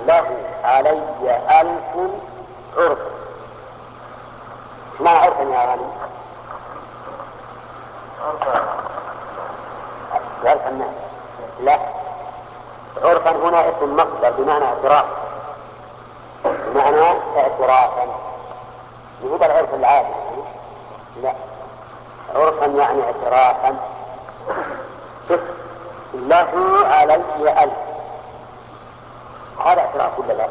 له علي 1000 عرفا. ما عرفا يا غانم؟ عرف الناس. لا، عرفا هنا اسم مصدر بمعنى اعتراف، بمعنى اعترافا، هو العرف العادي. لا، عرفا يعني اعترافا. شوف، له علي 1000، هذا اعتراف ولا لا؟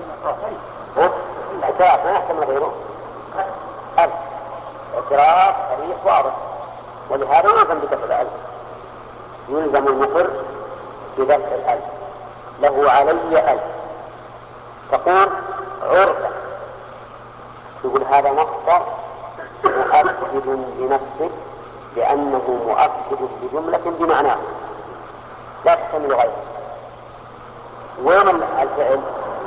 اعتراف ما يحتمل غيره. 1000 اعتراف صريح واضح، ولهذا يلزم بدفع 1000، يلزم المقر بدفع 1000. له علي 1000 تقول عرفا، يقول هذا مصدر مؤكد لنفسه لأنه مؤكد لجملة بمعناه لا تحتمل غيره. وين الفعل؟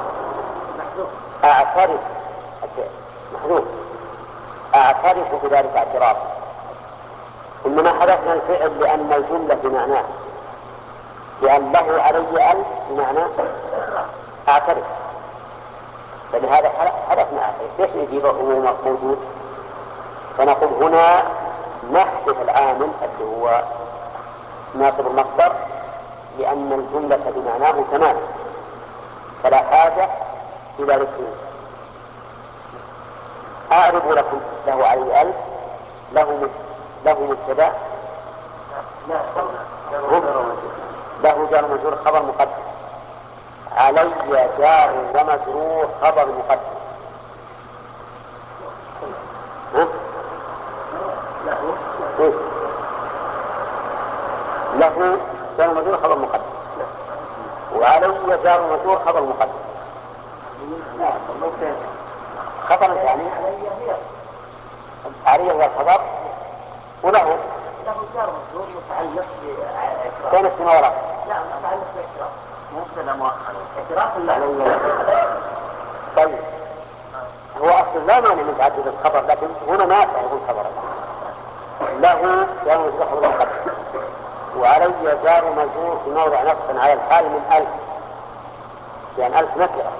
أعترف، الفعل محذوف، أعترف بذلك اعتراف، إنما حذفنا الفعل لأن الجملة بمعناه، لأن له علي 1000 بمعنى أعترف، فلهذا حذفنا أعترف. ليش نجيبه هو موجود؟ فنقول هنا نحذف العامل اللي هو ناصب المصدر لأن الجملة بمعناه تمام، فلا حاجة إلى رسمه. أعرف لكم له علي 1000، له مبتدأ، له جار ومجرور خبر مقدم، علي جار ومجرور خبر مقدم. له جار ومجرور خبر مقدم، وعلي جار ومجرور خبر مقدم. خبر يعني علي هو الخبر، وله جار ومجرور متعلق بين السماوات. لا، متعلق بالاعتراف، مبتدا مؤخر اعتراف علي. طيب، هو أصل لا مانع من تعدد الخبر، لكن هنا ما يكون خبرا. له جار ومجرور خبر مقدم، وعلي جار ومجرور في موضع نصب على الحال من 1000، لأن 1000 نكرة،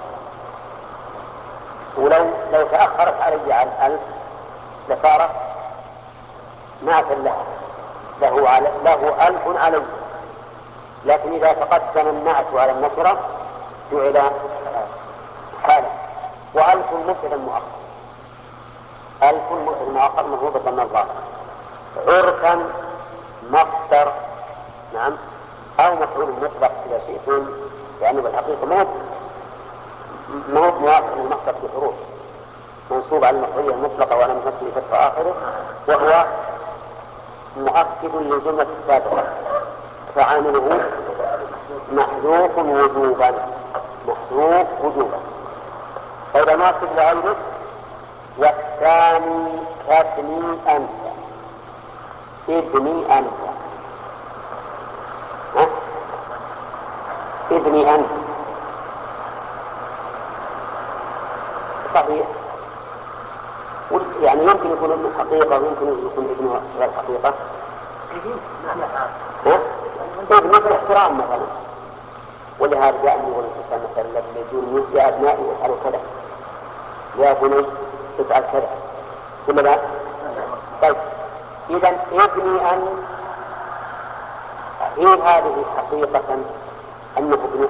ولو تأخرت علي عن 1000 لصارت نعتا لها، له 1000 علي. لكن إذا تقدم النعت على النكرة جعل حالا. و1000 مبتدا مؤخر، 1000 مبتدا مؤخر مرفوع بالضم الظاهر. عرفا مصدر، نعم، أو مفعول مطلق إذا شئتم، لأنه بالحقيقة ما هو موافق للمصدر بحروف، منصوب على المفعولية المطلقة وعلى اسمه فتح آخره، وهو مؤكد للجملة السابقة، فعامله محذوف وجوبا، محذوف وجوبا. فإذا ناصب لغيره. والثاني كابني أنت، ابني أنت، ابني أنت صحيح، يعني يمكن يكون ابن حقيقة ويمكن يكون ابن غير حقيقة. ابن بالاحترام مثلا، ولهذا جاء من الإنسان مثلا الذي يقول يا أبنائي افعلوا كذا، يا بني افعل كذا، ولا لا؟ طيب، إذا ابني أنت هي هذه حقيقة أنه ابنه؟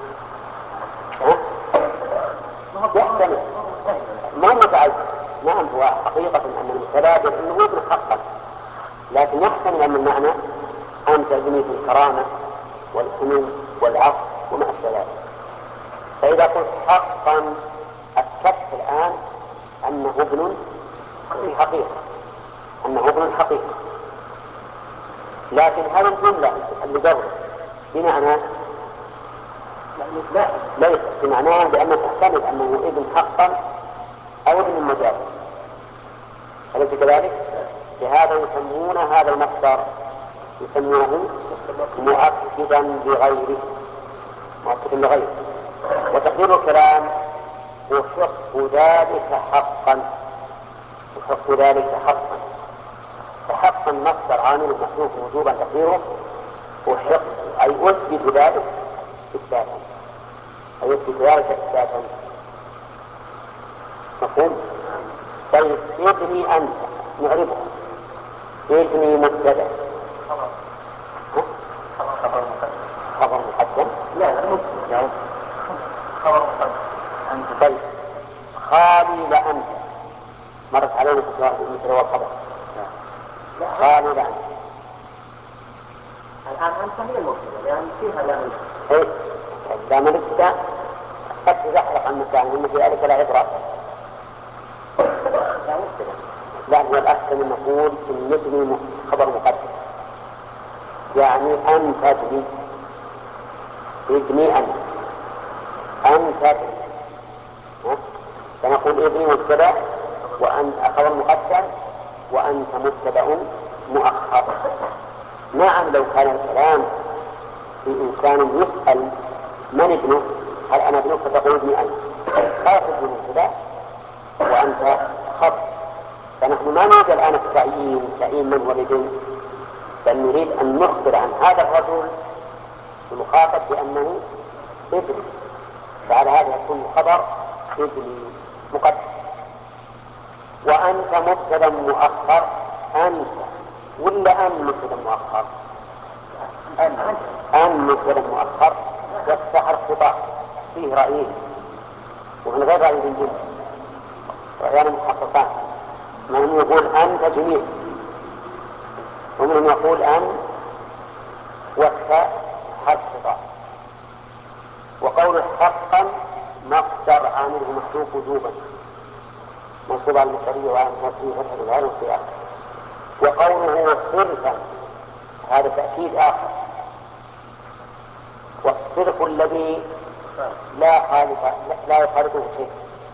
يحتمل، ما متعد. نعم، هو حقيقة أن المتبادر أنه ابن حقا، لكن يحتمل أن المعنى أنت ابني في الكرامة والحنو والعفو وما أشبه ذلك. فإذا قلت حقا أكدت الآن أنه ابن في حقيقة، أنه ابن حقيقة. لكن هذه الجملة اللي قبل بمعنى ليس بمعناه، لأنه تحتمل أنه ابن حقا أو ابن مجازا، أليس كذلك؟ لهذا يسمون هذا المصدر يسمونه مؤكدا لغيره، مؤكدا لغيره. وتقدير الكلام يحق ذلك حقا، يحق ذلك حقا. فحقا مصدر عامل محذوف وجوبا تقديره أحق، أي أثبت ذلك إثباتا، يثبت ذلك إثباتا مفهوم؟ طيب ابني أنت نعرفه ابني مبتدأ خبر مقدم لا مبتدأ خبر مقدم أنت. طيب خالي لأنت مرت علينا في سؤال مثل والخبر خالي لأنت الآن أنت هي المبتدأ لأن فيها لام إيه لام الابتداء قد تزحلق عن مكانه إن في ذلك لا عبرة لا هو الأحسن أن نقول إن ابني خبر مقدم يعني أنت ابني ابني أنت ابني فنقول ابني مبتدأ وأنت خبر مقدم وأنت مبتدأ مؤخر. نعم لو كان الكلام في إنسان يسأل من ابنه هل أنا ابنك فتقول ابني أنت خاف ابن مبتدأ وأنت خبر. فنحن ما نريد الآن تعيين من هو الابن بل نريد أن نخبر عن هذا الرجل المخاطب بأنه ابن فعلى هذا يكون خبر ابني مقدم. وأنت مبتدأ مؤخر أنت ولا أن مبتدأ مؤخر أن مبتدأ مؤخر يفتح الخطاب فيه رأيين ومن غير رأي بالجنس رأيان محققان من يقول أنت جميل ومن يقول أن والتاء حرف خطاب. وقول حقا مصدر عامله محذوف وجوبا منصوب على المصدرية وعلى المصدرية فتح الظاهر في آخر. وقوله صرفا هذا تأكيد آخر والصرف الذي لا يخالطه شيء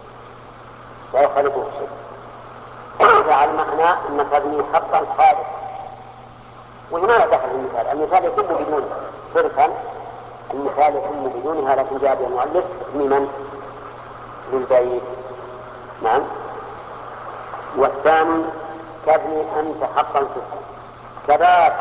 على معنى أن تبني حقا خالصا. وهنا لا دخل المثال يتم بدون صرفا المثال يتم بدونها لكن جاء به المؤلف تتميما للبيت. نعم. والثاني تبني أنت حقا صرفا كذا